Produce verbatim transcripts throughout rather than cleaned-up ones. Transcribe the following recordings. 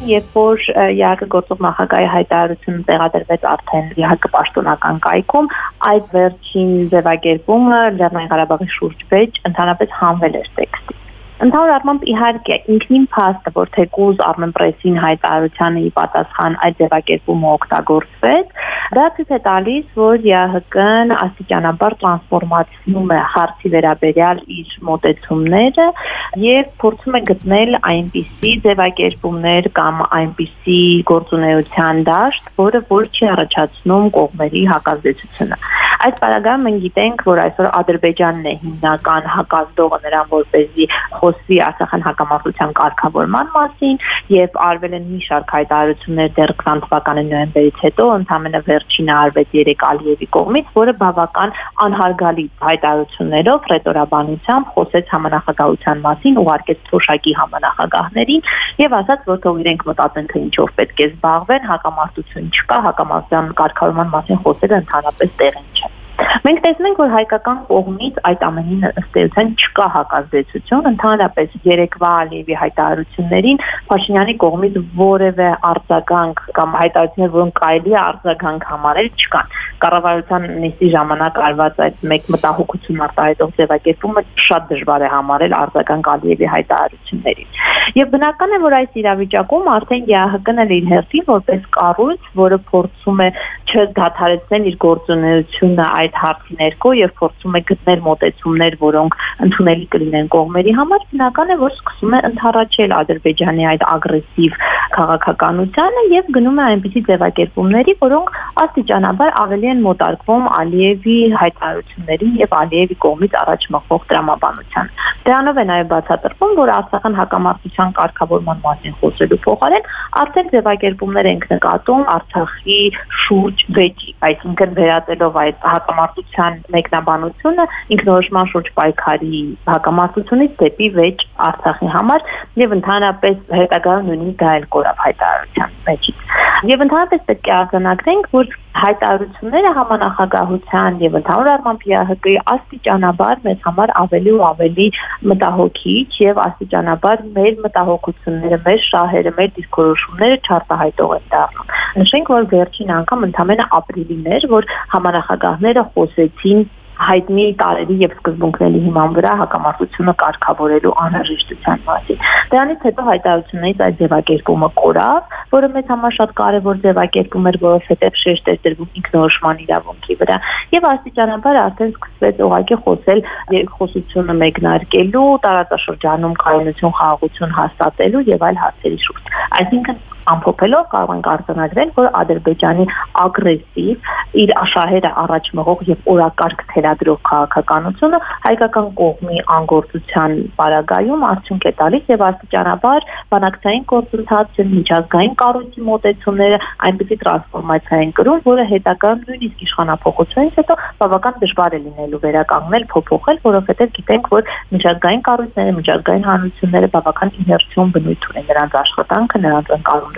երբ որ իհարկե գործող նախագահի հայտարարությունը տեղադրվեց արդեն իհարկե պաշտոնական կայքում, այդ վերջին ձևակերպումը Լեռնային Ղարաբաղի շուրջ վեճ ընդհանրապես հանվել էր տեքստից։ Ընդհանուր առմամբ իհարկե ինքնին փաստը, որ թեկուզ Armenpress-ին հայտարարությանը ի պատասխան այդ ձևակերպումը օգտագործվեց, դա ցույց է տալիս, որ ԵԱՀԿ-ն աստիճանաբար տրանսֆորմացնում է հարցի վերաբերյալ իր մոտեցումները եւ փորձում է գտնել այնպիսի ձևակերպումներ կամ այնպիսի գործունեության դաշտ, որը որ չի առաջացնում կողմերի հակազդեցությունը։ Այս պարագայում մենք գիտենք, որ այսօր Ադրբեջանն է հիմնական հակազդողը նրան, որպեսզի խոսվի Արցախյան հակամարտության կարգավորման մասին եւ արվել են մի շարք հայտարարություններ դեռ քսան թվականի նոյեմբերից հետո, ընդհանրապես վերջինը արվեց երեք Ալիևի կողմից, որը բավական անհարգալի հայտարարություններով ռետորաբանությամբ խոսեց համանախագահության մասին, ուղարկեց թոշակի համանախագահներին եւ ասաց, որ թող իրենք մտածեն, թե ինչով պետք է զբաղվեն, հակամարտություն չկա, հակամարտության կարգավորման մասին խոսելը ընդհանրապես տեղին չէ։ Մենք տեսնենք, որ հայկական կողմից այդ ամենին ըստ էության չկա հակազդեցություն, ընդհանրապես երեկվա Ալիևի հայտարարություններին Փաշինյանի կողմից որևէ արձագանք կամ հայտարարություններ, որոնք կարելի է արձագանք համարել, չկան։ Կառավարության նիստի ժամանակ արված այդ մեկ մտահոգություն արտահայտող ձևակերպումը շատ դժվար է համարել արձագանք Ալիևի հայտարարություններին։ Եվ բնական է, որ այս իրավիճակում արդեն ԵԱՀԿ-ն էլ իր հերթին որպես կառույց, որը փորձում է չդադարեցնել իր գործունեությունը այդ հարցի ներքո եւ փորձում է գտնել մոտեցումներ, որոնք ընդունելի կլինեն կողմերի համար, բնական է, որ սկսում է ընդառաջել Ադրբեջանի այդ ագրեսիվ քաղաքականությանը եւ գնում է այնպիսի ձևակերպումների, որոնք աստիճանաբար ավելի են մոտարկվում Ալիևի հայտարարություններին եւ Ալիևի կողմից առաջ մղվող տրամաբանությանը։ Դրանով է նաեւ բացատրվում, որ Արցախյան հակամարտության կարգավորման մասին խոսելու փոխարեն արդեն ձևակերպումներ ենք նկատում Արցախի շուրջ վեճի, այսինքն վերածելով այդ հակամարտության մեկնաբանությունը ինքնորոշման շուրջ պայքարի հակամարտությունից դեպի վեճ Արցախի համար եւ ընդհանրապես հետագայում նույնիսկ դա էլ կորավ հայտարարության մեջից։ Եվ ընդհանրապես պետք է արձանագրենք, որ հայտարարությունները համանախագահության եւ ընդհանուր առմամբ ԵԱՀԿ-ի աստիճանաբար մեզ համար ավելի ու ավելի մտահոգիչ եւ աստիճանաբար մեր մտահոգությունները, մեր շահերը, մեր դիրքորոշումները չարտահայտող են դառնում։ Նշենք, որ վերջին անգամ ընդամենը ապրիլին էր, որ համանախագահները խոսեցին հայտնի տարերի եւ սկզբունքների հիման վրա հակամարտությունը կարգավորելու անհրաժեշտության մասին։ Դրանից հետո հայտարարություններից այդ ձևակերպումը կորավ, որը մեծ համար շատ կարևոր ձևակերպում էր, որովհետեւ շեշտ էր դրվում ինքնորոշման իրավունքի վրա եւ աստիճանաբար արդեն սկսվեց ուղղակի խոսել երկխոսությունը մեկնարկելու, տարածաշրջանում կայունություն, խաղաղություն հաստատելու եւ այլ հարցերի շուրջ։ Այսինքն ամփոփելով կարող ենք արձանագրել, որ Ադրբեջանի ագրեսիվ իր շահերը առաջ մղող եւ օրակարգ թելադրող քաղաքականությունը հայկական կողմի անգործության պարագայում արդյունք է տալիս եւ աստիճանաբար բանակցային գործընթացը, միջազգային կառույցի մոտեցումները այնպիսի տրանսֆորմացիա են կրում, որը հետագայում նույնիսկ իշխանափոխությունից հետո բավական դժվար է լինելու վերականգնել, փոփոխել, որովհետեւ գիտենք, որ միջազգային կառույցները, միջազգային հանրությունները բավական իներցիոն բնույթ ունեն, նրանց աշխատանքը, նրանց ընկալումը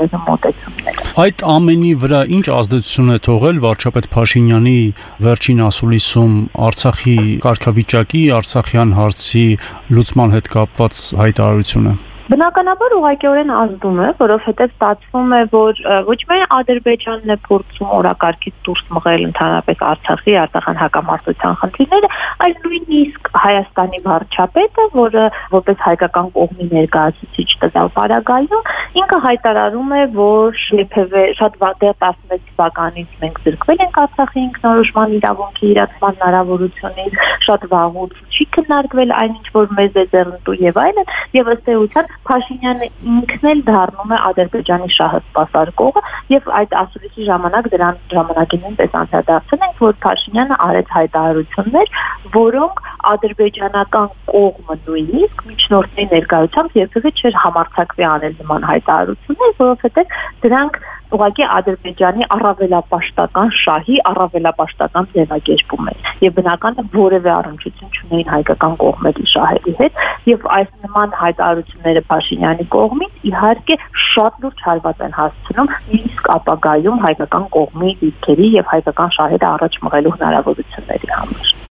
Այդ ամենի վրա ինչ ազդեցություն է թողել վարչապետ Փաշինյանի վերջին ասուլիսում Արցախի կարգավիճակի, Արցախյան հարցի լուծման հետ կապված հայտարարությունը։ Բնականաբար ուղղակիորեն ազդում է, որովհետև ստացվում է, որ ոչ միայն Ադրբեջանն է փորձում օրակարգից դուրս մղել ընդհանրապես Արցախի, Արցախյան հակամարտության խնդիրները, այլ նույնիսկ Հայաստանի վարչապետը, որը որպես հայկական կողմի ներկայացուցիչ տվյալ պարագայում, ինքը հայտարարում է, որ երբևէ շատ դեռ տասնվեց թվականից մենք զրկվել ենք Արցախի ինքնորոշման իրավունքի իրացման հնարավորությունից, շատ վաղուց չի քննարկվել այնինչ, որ մեզ է ձեռնտու եւ այլն, եւ ըստ էության Փաշինյանը ինքն էլ դառնում է Ադրբեջանի շահը սպասարկողը եւ այդ ասուլիսի ժամանակ դրան ժամանակին նույնպես անդրադարձել ենք, որ Փաշինյանը արեց հայտարարություններ, որոնք ադրբեջանական կողմը նույնիսկ միջնորդների ներկայությամբ երբևէ չէր համարձակվի անել նման հայտարարություններ, որովհետեւ դրանք ուղղակի Ադրբեջանի առավելապաշտական շահի առավելապաշտական ձևակերպում է եւ բնական է որևէ առնչություն չունեին հայկական կողմերի շահերի հետ եւ այս նման հայտարարությունները Փաշինյանի կողմից իհարկե շատ լուրջ հարված են հասցնում իսկ ապագայում հայկական կողմի դիրքերի եւ հայկական շահերը առաջ մղելու հնարավորությունների համար։